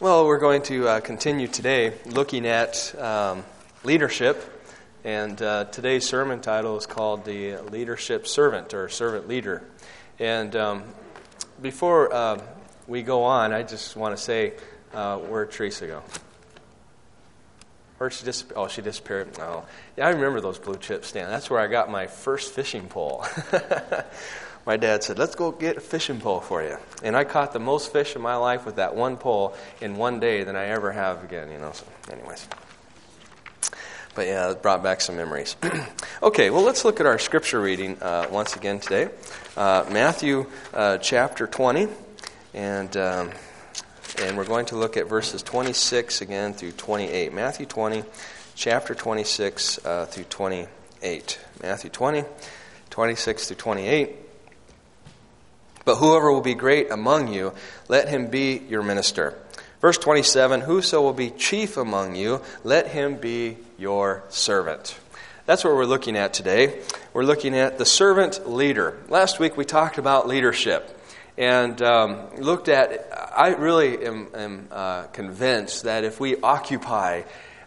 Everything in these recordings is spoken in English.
Well, we're going to continue today looking at leadership, and today's sermon title is called The Leadership Servant, or Servant Leader. And before we go on, I just want to say, where'd Teresa go? Where'd she disappear? Oh, she disappeared. Oh, yeah, I remember those blue chip stands. That's where I got my first fishing pole. My dad said, let's go get a fishing pole for you. And I caught the most fish in my life with that one pole in one day than I ever have again, So anyways. But yeah, it brought back some memories. Okay, well, let's look at our scripture reading once again today. Matthew chapter 20. And we're going to look at verses 26 again through 28. Matthew 20, chapter 26 through 28. Matthew 20, 26 through 28. But whoever will be great among you, let him be your minister. Verse 27, whoso will be chief among you, let him be your servant. That's what we're looking at today. We're looking at the servant leader. Last week we talked about leadership and looked at, I really am convinced that if we occupy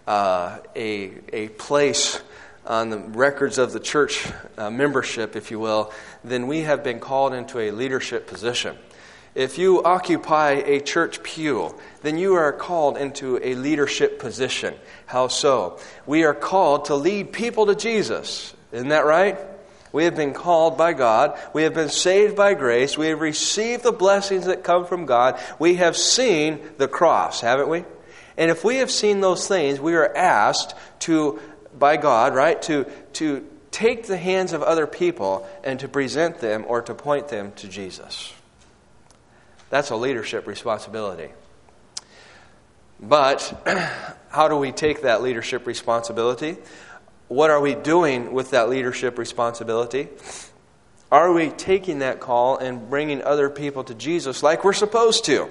a place on the records of the church membership, if you will, then we have been called into a leadership position. If you occupy a church pew, then you are called into a leadership position. How so? We are called to lead people to Jesus. Isn't that right? We have been called by God. We have been saved by grace. We have received the blessings that come from God. We have seen the cross, haven't we? And if we have seen those things, we are asked to, by God, right, to take the hands of other people and to present them or to point them to Jesus. That's a leadership responsibility. But how do we take that leadership responsibility? What are we doing with that leadership responsibility? Are we taking that call and bringing other people to Jesus like we're supposed to?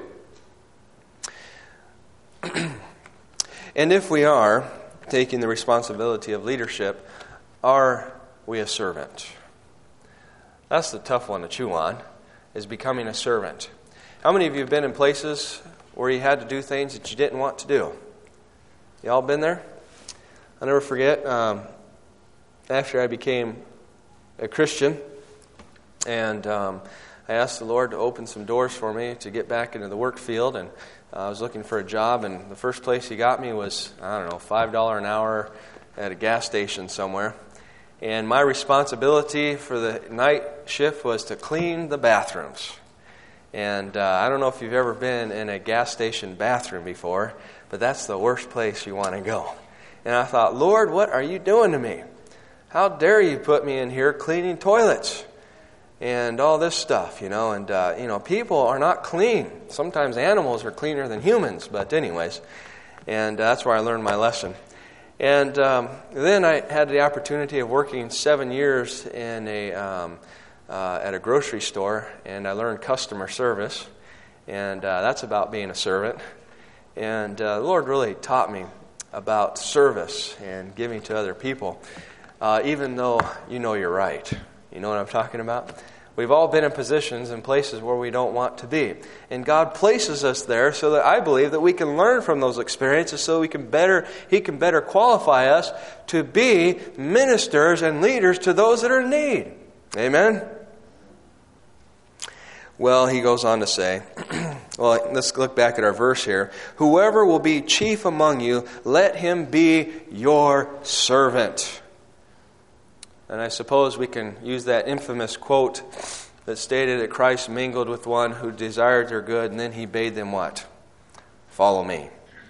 And if we are taking the responsibility of leadership, are we a servant? That's the tough one to chew on, is becoming a servant. How many of you have been in places where you had to do things that you didn't want to do? You all been there? I'll never forget, after I became a Christian, and I asked the Lord to open some doors for me to get back into the work field, and I was looking for a job, and the first place He got me was, $5 an hour at a gas station somewhere. And my responsibility for the night shift was to clean the bathrooms. And I don't know if you've ever been in a gas station bathroom before, but that's the worst place you want to go. And I thought, Lord, what are you doing to me? How dare you put me in here cleaning toilets and all this stuff, And, people are not clean. Sometimes animals are cleaner than humans, but anyways. And that's where I learned my lesson. And then I had the opportunity of working 7 years in at a grocery store, and I learned customer service, and that's about being a servant. And the Lord really taught me about service and giving to other people, even though you're right. You know what I'm talking about? We've all been in positions and places where we don't want to be. And God places us there so that I believe that we can learn from those experiences so He can better qualify us to be ministers and leaders to those that are in need. Amen? Well, he goes on to say, well, let's look back at our verse here. Whoever will be chief among you, let him be your servant. And I suppose we can use that infamous quote that stated that Christ mingled with one who desired their good, and then He bade them what? Follow me.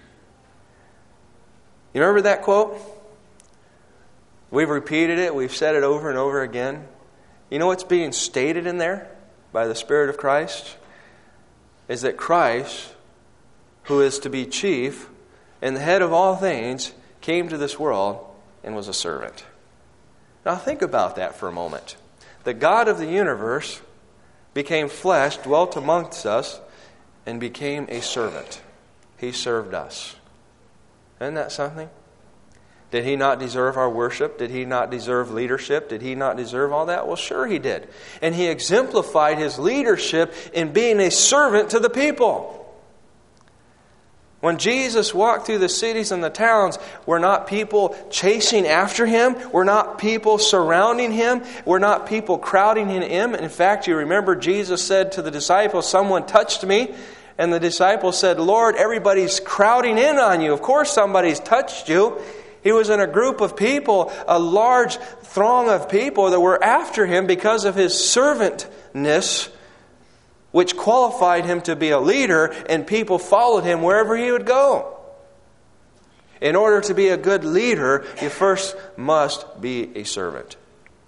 You remember that quote? We've repeated it. We've said it over and over again. You know what's being stated in there by the Spirit of Christ? Is that Christ, who is to be chief and the head of all things, came to this world and was a servant. Now think about that for a moment. The God of the universe became flesh, dwelt amongst us, and became a servant. He served us. Isn't that something? Did He not deserve our worship? Did He not deserve leadership? Did He not deserve all that? Well, sure He did. And He exemplified His leadership in being a servant to the people. When Jesus walked through the cities and the towns, were not people chasing after Him? Were not people surrounding Him? Were not people crowding in Him? In fact, you remember Jesus said to the disciples, "Someone touched me." And the disciples said, "Lord, everybody's crowding in on you. Of course somebody's touched you." He was in a group of people, a large throng of people that were after Him because of His servantness, which qualified Him to be a leader, and people followed Him wherever He would go. In order to be a good leader, you first must be a servant.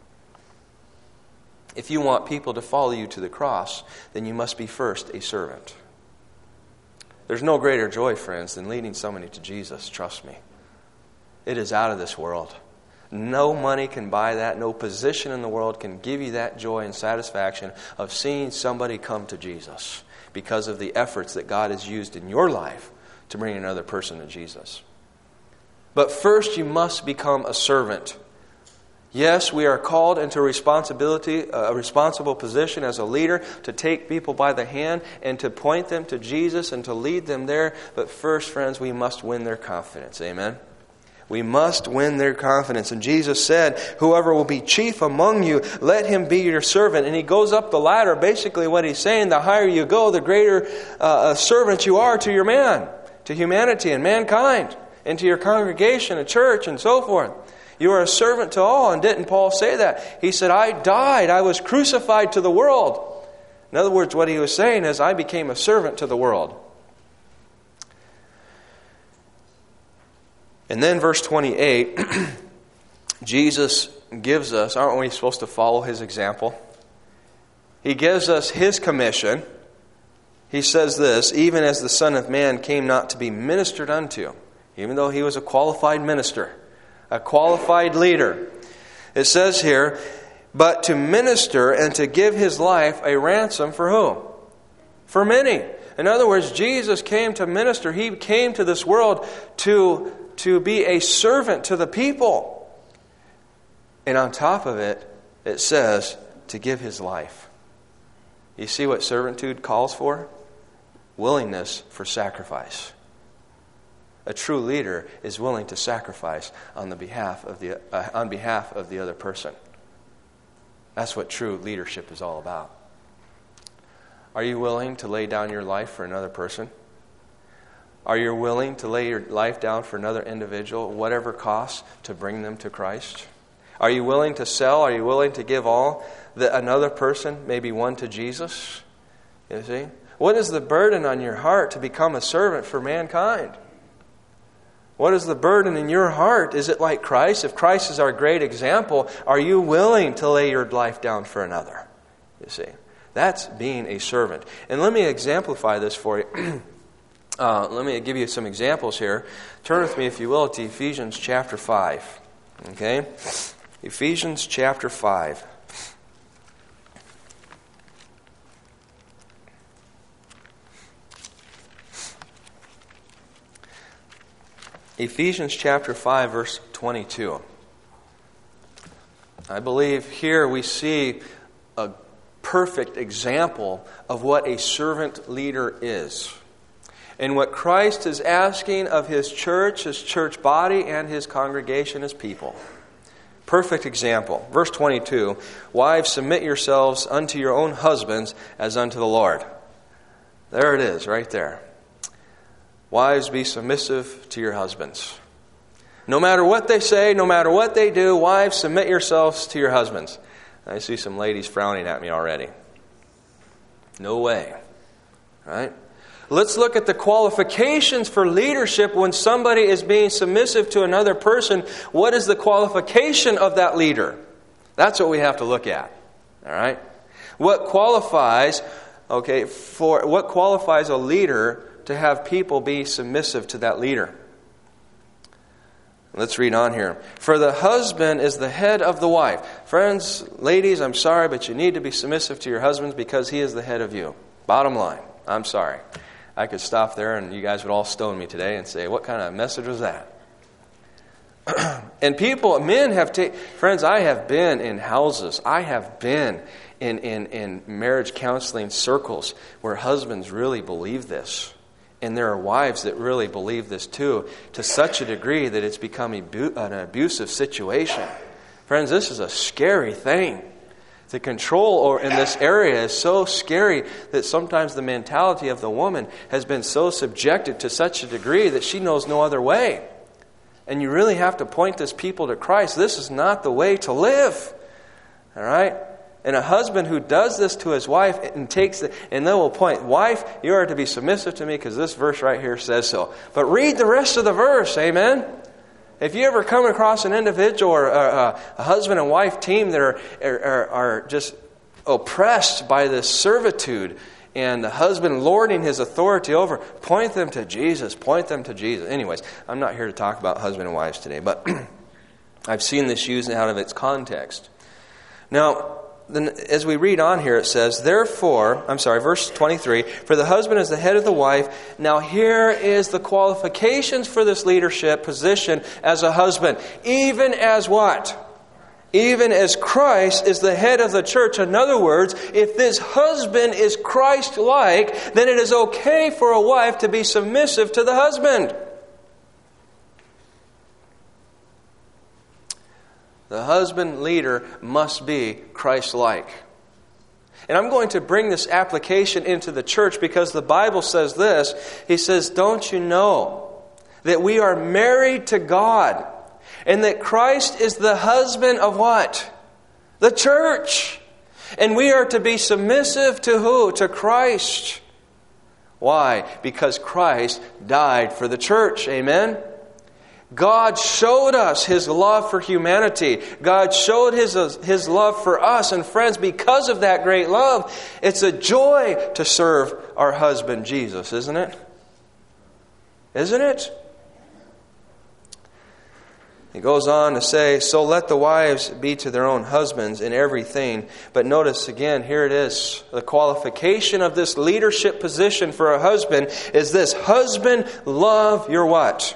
If you want people to follow you to the cross, then you must be first a servant. There's no greater joy, friends, than leading somebody to Jesus, trust me. It is out of this world. No money can buy that. No position in the world can give you that joy and satisfaction of seeing somebody come to Jesus because of the efforts that God has used in your life to bring another person to Jesus. But first you must become a servant. Yes, we are called into a responsible position as a leader to take people by the hand and to point them to Jesus and to lead them there. But first, friends, we must win their confidence. Amen? We must win their confidence. And Jesus said, "Whoever will be chief among you, let him be your servant." And He goes up the ladder. Basically what He's saying, the higher you go, the greater a servant you are to your man, to humanity and mankind, and to your congregation, a church, and so forth. You are a servant to all. And didn't Paul say that? He said, "I died. I was crucified to the world." In other words, what he was saying is, I became a servant to the world. And then verse 28, Jesus gives us, aren't we supposed to follow His example? He gives us His commission. He says this, "Even as the Son of Man came not to be ministered unto," even though He was a qualified minister, a qualified leader. It says here, "but to minister and to give His life a ransom" for who? For many. In other words, Jesus came to minister. He came to this world to be a servant to the people. And on top of it, it says to give His life. You see what servitude calls for? Willingness for sacrifice. A true leader is willing to sacrifice on behalf of the other person. That's what true leadership is all about. Are you willing to lay down your life for another person? Are you willing to lay your life down for another individual, whatever costs, to bring them to Christ? Are you willing to sell? Are you willing to give all that another person may be won to Jesus? You see? What is the burden on your heart to become a servant for mankind? What is the burden in your heart? Is it like Christ? If Christ is our great example, are you willing to lay your life down for another? You see? That's being a servant. And let me exemplify this for you. Let me give you some examples here. Turn with me, if you will, to Ephesians chapter 5. Okay? Ephesians chapter 5. Ephesians chapter 5, verse 22. I believe here we see a perfect example of what a servant leader is. And what Christ is asking of His church body, and His congregation, His people. Perfect example. Verse 22, "Wives, submit yourselves unto your own husbands as unto the Lord." There it is, right there. Wives, be submissive to your husbands. No matter what they say, no matter what they do, wives, submit yourselves to your husbands. I see some ladies frowning at me already. No way. Right? Let's look at the qualifications for leadership when somebody is being submissive to another person. What is the qualification of that leader? That's what we have to look at. All right? What qualifies a leader to have people be submissive to that leader? Let's read on here. "For the husband is the head of the wife." Friends, ladies, I'm sorry, but you need to be submissive to your husbands because he is the head of you. Bottom line. I'm sorry. I could stop there and you guys would all stone me today and say, what kind of message was that? And men have friends, I have been in houses. I have been in marriage counseling circles where husbands really believe this. And there are wives that really believe this too, to such a degree that it's become an abusive situation. Friends, this is a scary thing. The control in this area is so scary that sometimes the mentality of the woman has been so subjected to such a degree that she knows no other way. And you really have to point this people to Christ. This is not the way to live. All right? And a husband who does this to his wife and then will point, wife, you are to be submissive to me because this verse right here says so. But read the rest of the verse, amen? If you ever come across an individual or a husband and wife team that are just oppressed by this servitude and the husband lording his authority over, point them to Jesus. Point them to Jesus. Anyways, I'm not here to talk about husband and wives today, but I've seen this used out of its context. Now, then, as we read on here, it says, verse 23, for the husband is the head of the wife. Now here is the qualifications for this leadership position as a husband. Even as what? Even as Christ is the head of the church. In other words, if this husband is Christ-like, then it is okay for a wife to be submissive to the husband. The husband leader must be Christ-like. And I'm going to bring this application into the church because the Bible says this. He says, don't you know that we are married to God and that Christ is the husband of what? The church. And we are to be submissive to who? To Christ. Why? Because Christ died for the church. Amen? God showed us His love for humanity. God showed His love for us. And friends, because of that great love, it's a joy to serve our husband Jesus, isn't it? Isn't it? He goes on to say, so let the wives be to their own husbands in everything. But notice again, here it is. The qualification of this leadership position for a husband is this. Husband, love your what?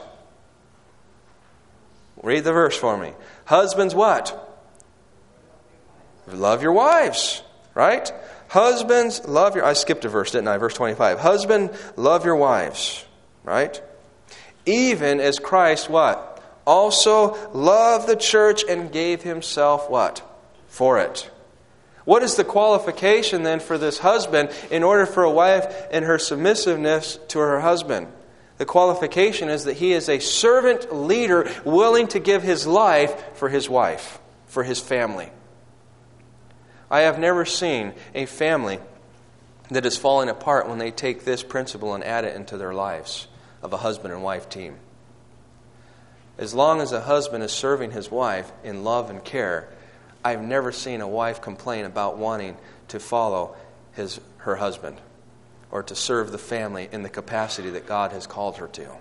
Read the verse for me. Husbands what? Love your wives. Right? Husbands, love your... I skipped a verse, didn't I? Verse 25. Husband, love your wives. Right? Even as Christ what? Also loved the church and gave Himself what? For it. What is the qualification then for this husband in order for a wife in her submissiveness to her husband? The qualification is that he is a servant leader willing to give his life for his wife, for his family. I have never seen a family that is falling apart when they take this principle and add it into their lives of a husband and wife team. As long as a husband is serving his wife in love and care, I've never seen a wife complain about wanting to follow her husband or to serve the family in the capacity that God has called her to.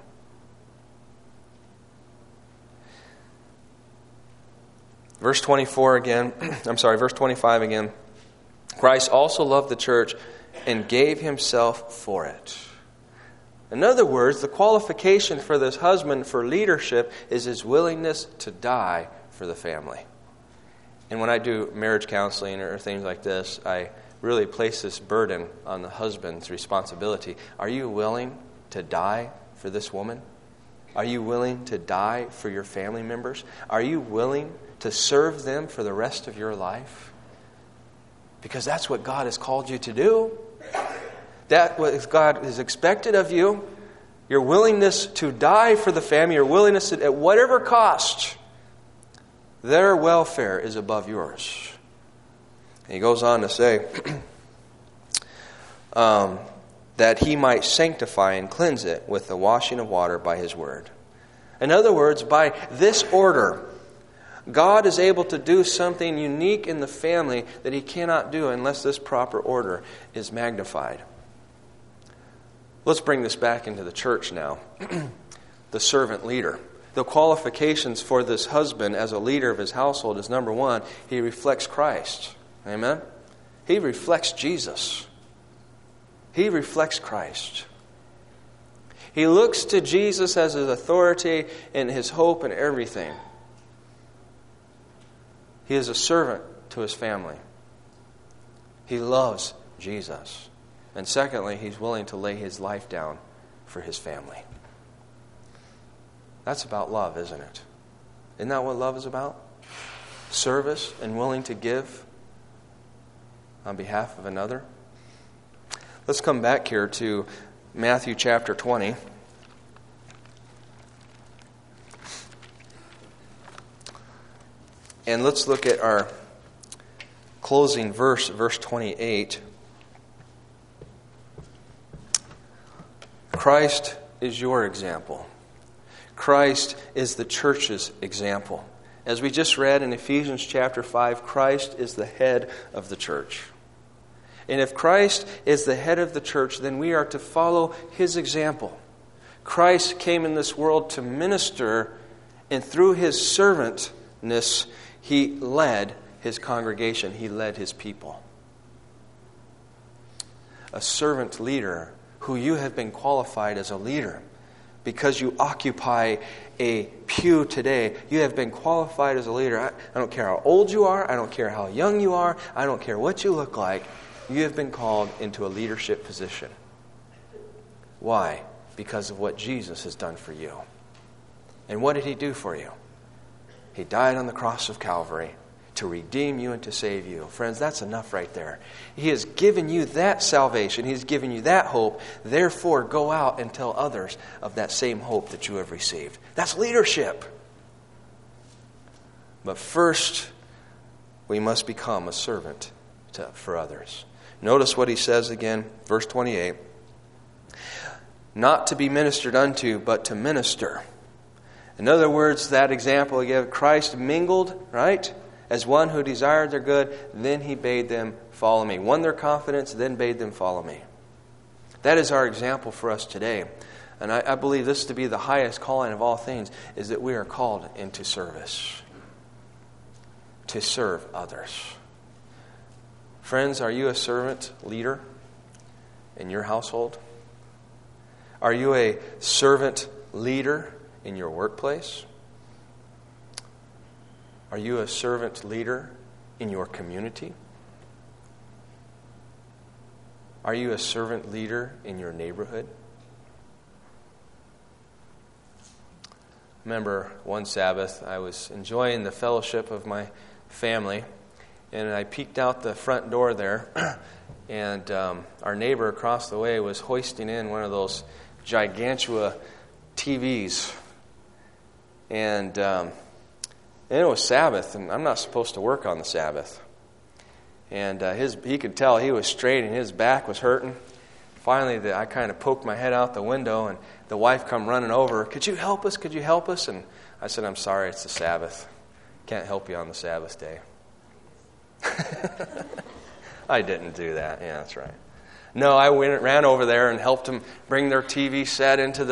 Verse 24 again, verse 25 again. Christ also loved the church and gave Himself for it. In other words, the qualification for this husband for leadership is his willingness to die for the family. And when I do marriage counseling or things like this, I really place this burden on the husband's responsibility. Are you willing to die for this woman? Are you willing to die for your family members? Are you willing to serve them for the rest of your life? Because that's what God has called you to do. That's what God has expected of you. Your willingness to die for the family, your willingness to, at whatever cost, their welfare is above yours. And he goes on to say that He might sanctify and cleanse it with the washing of water by His word. In other words, by this order, God is able to do something unique in the family that He cannot do unless this proper order is magnified. Let's bring this back into the church now. The servant leader. The qualifications for this husband as a leader of his household is, number one, he reflects Christ. Amen? He reflects Jesus. He reflects Christ. He looks to Jesus as His authority and His hope and everything. He is a servant to his family. He loves Jesus. And secondly, he's willing to lay his life down for his family. That's about love, isn't it? Isn't that what love is about? Service and willing to give on behalf of another. Let's come back here to Matthew chapter 20. And let's look at our closing verse, verse 28. Christ is your example. Christ is the church's example. As we just read in Ephesians chapter 5, Christ is the head of the church. And if Christ is the head of the church, then we are to follow his example. Christ came in this world to minister, and through his servantness, he led his congregation. He led his people. A servant leader who you have been qualified as a leader. Because you occupy a pew today, you have been qualified as a leader. I don't care how old you are. I don't care how young you are. I don't care what you look like. You have been called into a leadership position. Why? Because of what Jesus has done for you. And what did he do for you? He died on the cross of Calvary to redeem you and to save you. Friends, that's enough right there. He has given you that salvation. He's given you that hope. Therefore, go out and tell others of that same hope that you have received. That's leadership. But first, we must become a servant for others. Notice what he says again, verse 28. Not to be ministered unto, but to minister. In other words, that example again, Christ mingled, right? As one who desired their good, then he bade them follow me. Won their confidence, then bade them follow me. That is our example for us today. And I believe this to be the highest calling of all things, is that we are called into service. To serve others. Friends, are you a servant leader in your household? Are you a servant leader in your workplace? Are you a servant leader in your community? Are you a servant leader in your neighborhood? Remember one Sabbath, I was enjoying the fellowship of my family, and I peeked out the front door there, and our neighbor across the way was hoisting in one of those gigantua TVs. And it was Sabbath, and I'm not supposed to work on the Sabbath. And he could tell he was straining, his back was hurting. Finally, I kind of poked my head out the window, and the wife come running over. Could you help us? Could you help us? And I said, I'm sorry, it's the Sabbath. Can't help you on the Sabbath day. I didn't do that. Yeah, that's right. No, I ran over there and helped them bring their TV set into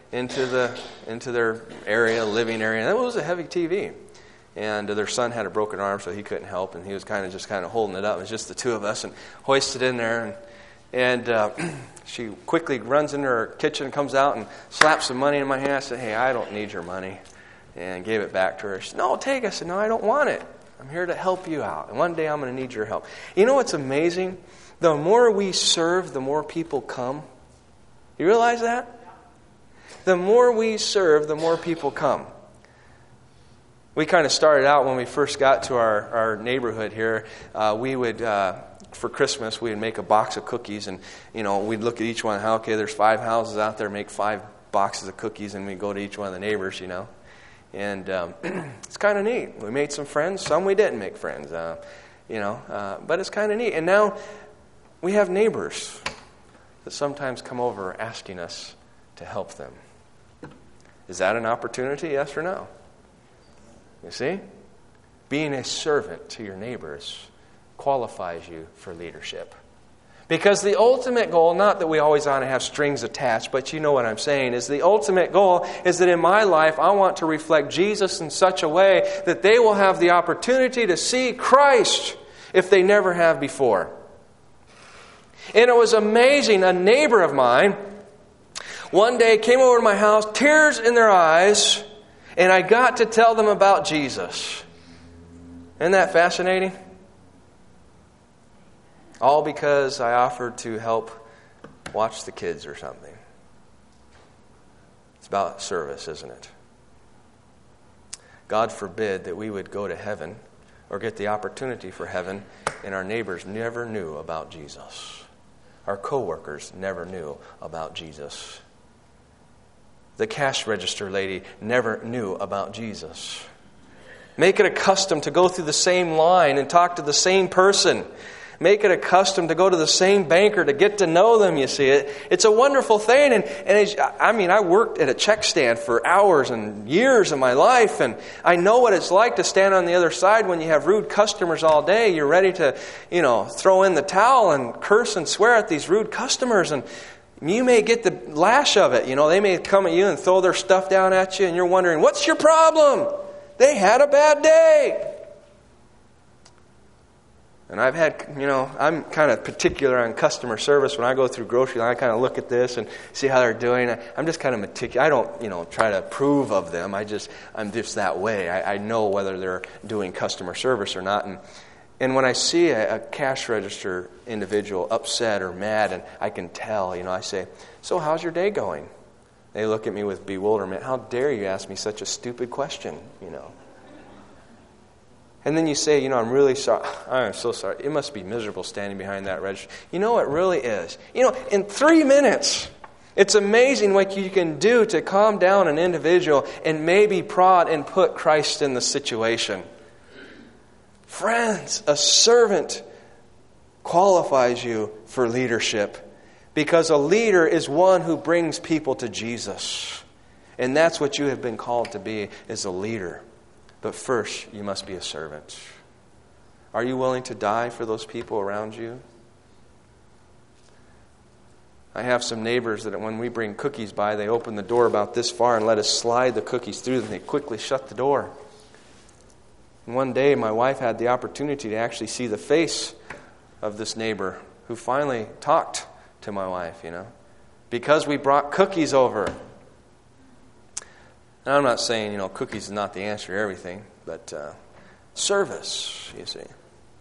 their area, living area. And that was a heavy TV. And their son had a broken arm, so he couldn't help, and he was kind of holding it up. It was just the two of us, and hoisted in there. And she quickly runs into her kitchen, comes out, and slaps some money in my hand. I said, hey, I don't need your money. And gave it back to her. She said, no, take it. I said, no, I don't want it. I'm here to help you out. And one day I'm going to need your help. You know what's amazing? The more we serve, the more people come. You realize that? The more we serve, the more people come. We kind of started out when we first got to our neighborhood here. We would, for Christmas, we would make a box of cookies. And, we'd look at each one. Okay, there's 5 houses out there, make 5 boxes of cookies. And we'd go to each one of the neighbors, And it's kind of neat. We made some friends. Some we didn't make friends, but it's kind of neat. And now we have neighbors that sometimes come over asking us to help them. Is that an opportunity, yes or no? You see? Being a servant to your neighbors qualifies you for leadership. Because the ultimate goal, not that we always want to have strings attached, but you know what I'm saying, is the ultimate goal is that in my life I want to reflect Jesus in such a way that they will have the opportunity to see Christ if they never have before. And it was amazing. A neighbor of mine one day came over to my house, tears in their eyes, and I got to tell them about Jesus. Isn't that fascinating? All because I offered to help watch the kids or something. about service, isn't it? God forbid that we would go to heaven or get the opportunity for heaven and our neighbors never knew about Jesus. Our coworkers never knew about Jesus. The cash register lady never knew about Jesus. Make it a custom to go through the same line and talk to the same person. Make it a custom to go to the same banker to get to know them, you see. It's a wonderful thing. I worked at a check stand for hours and years of my life, and I know what it's like to stand on the other side when you have rude customers all day. You're ready to, throw in the towel and curse and swear at these rude customers, and you may get the lash of it. They may come at you and throw their stuff down at you, and you're wondering, what's your problem? They had a bad day. And I've had, I'm kind of particular on customer service. When I go through grocery line, I kind of look at this and see how they're doing. I'm just kind of meticulous. I don't, try to approve of them. I'm just that way. I know whether they're doing customer service or not. And when I see a cash register individual upset or mad, and I can tell, I say, so how's your day going? They look at me with bewilderment. How dare you ask me such a stupid question, And then you say, I'm really sorry. I'm so sorry. It must be miserable standing behind that register. It really is. In 3 minutes, it's amazing what you can do to calm down an individual and maybe prod and put Christ in the situation. Friends, a servant qualifies you for leadership because a leader is one who brings people to Jesus. And that's what you have been called to be, is a leader. But first, you must be a servant. Are you willing to die for those people around you? I have some neighbors that when we bring cookies by, they open the door about this far and let us slide the cookies through, and they quickly shut the door. And one day, my wife had the opportunity to actually see the face of this neighbor who finally talked to my wife, because we brought cookies over. Now, I'm not saying, cookies is not the answer to everything, but service, you see.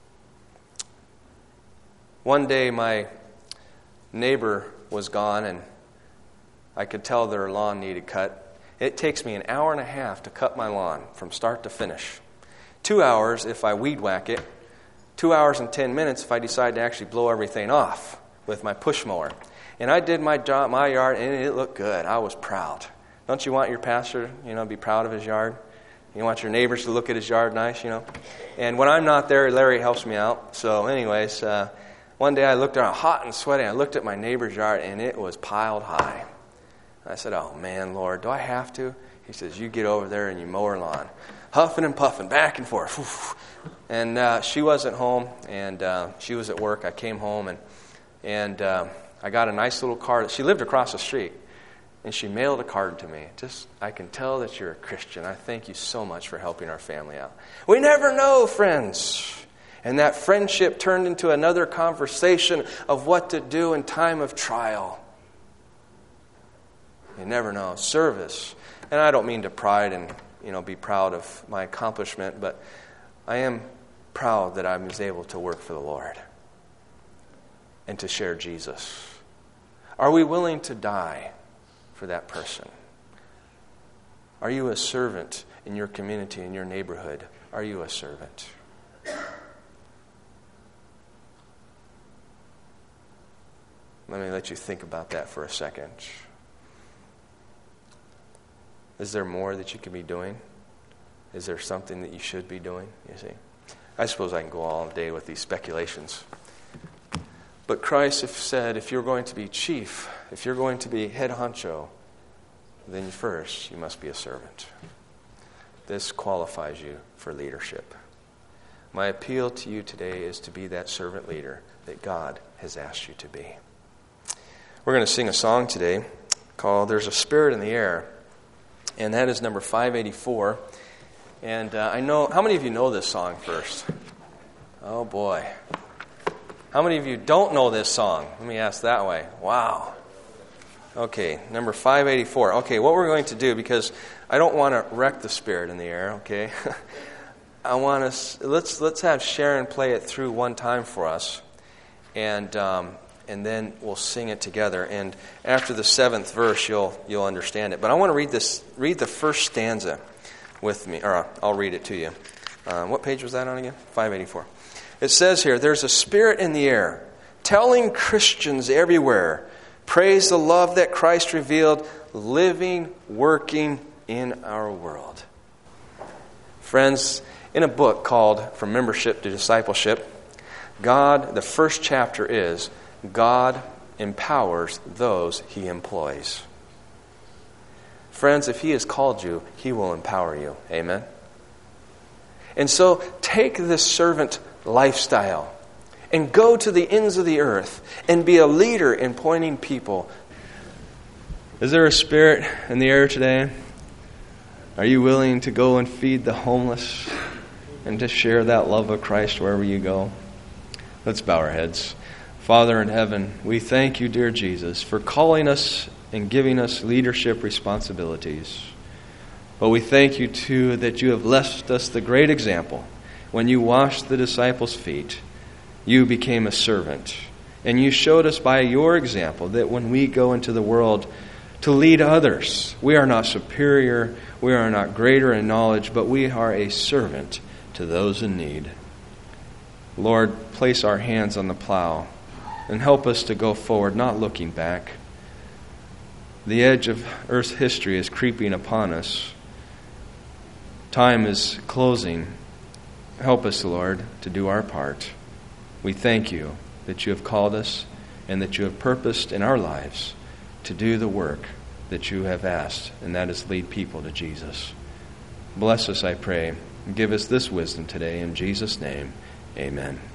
One day, my neighbor was gone, and I could tell their lawn needed cut. It takes me an hour and a half to cut my lawn from start to finish. 2 hours if I weed whack it. 2 hours and 10 minutes if I decide to actually blow everything off with my push mower. And I did my job, my yard, and it looked good. I was proud. Don't you want your pastor, be proud of his yard? You want your neighbors to look at his yard nice, And when I'm not there, Larry helps me out. So anyways, one day I looked around hot and sweaty. I looked at my neighbor's yard, and it was piled high. I said, oh, man, Lord, do I have to? He says, you get over there and you mow her lawn. Huffing and puffing, back and forth. And she wasn't home, and she was at work. I came home, and I got a nice little card. She lived across the street. And she mailed a card to me. I can tell that you're a Christian. I thank you so much for helping our family out. We never know, friends. And that friendship turned into another conversation of what to do in time of trial. You never know. Service. And I don't mean to pride and, be proud of my accomplishment, but I am proud that I was able to work for the Lord and to share Jesus. Are we willing to die for that person? Are you a servant in your community, in your neighborhood? Are you a servant? Let me let you think about that for a second. Is there more that you could be doing? Is there something that you should be doing? You see, I suppose I can go all day with these speculations. But Christ said, if you're going to be chief, if you're going to be head honcho, then first you must be a servant. This qualifies you for leadership. My appeal to you today is to be that servant leader that God has asked you to be. We're going to sing a song today called There's a Spirit in the Air, and that is number 584. And I know, how many of you know this song first? Oh boy. How many of you don't know this song? Let me ask that way. Wow. Okay, number 584. Okay, what we're going to do, because I don't want to wreck the Spirit in the Air, okay? I want us, let's have Sharon play it through one time for us. And and then we'll sing it together. And after the 7th verse, you'll understand it. But I want to read the first stanza with me, or I'll read it to you. What page was that on again? 584. It says here, there's a spirit in the air, telling Christians everywhere, praise the love that Christ revealed, living, working in our world. Friends, in a book called From Membership to Discipleship, the first chapter is, God empowers those He employs. Friends, if He has called you, He will empower you. Amen? And so take this servant lifestyle and go to the ends of the earth and be a leader in pointing people. Is there a spirit in the air today? Are you willing to go and feed the homeless and to share that love of Christ wherever you go? Let's bow our heads. Father in heaven, we thank you, dear Jesus, for calling us and giving us leadership responsibilities. But we thank you, too, that you have left us the great example. When you washed the disciples' feet, you became a servant. And you showed us by your example that when we go into the world to lead others, we are not superior, we are not greater in knowledge, but we are a servant to those in need. Lord, place our hands on the plow and help us to go forward, not looking back. The edge of earth's history is creeping upon us. Time is closing. Help us, Lord, to do our part. We thank you that you have called us and that you have purposed in our lives to do the work that you have asked, and that is lead people to Jesus. Bless us, I pray, and give us this wisdom today. In Jesus' name, amen.